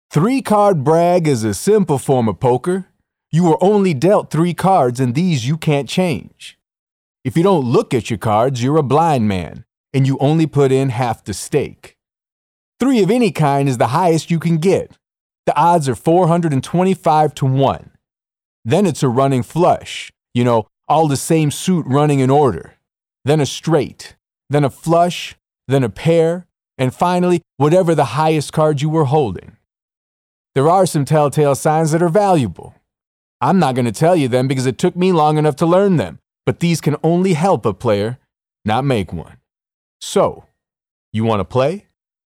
Three-card brag is a simple form of poker. You were only dealt 3 cards and these you can't change. If you don't look at your cards, you're a blind man, and you only put in half the stake. 3 of any kind is the highest you can get. The odds are 425 to 1. Then it's a running flush, all the same suit running in order. Then a straight, then a flush, then a pair, and finally, whatever the highest card you were holding. There are some telltale signs that are valuable. I'm not going to tell you them because it took me long enough to learn them, but these can only help a player, not make one. So, you want to play?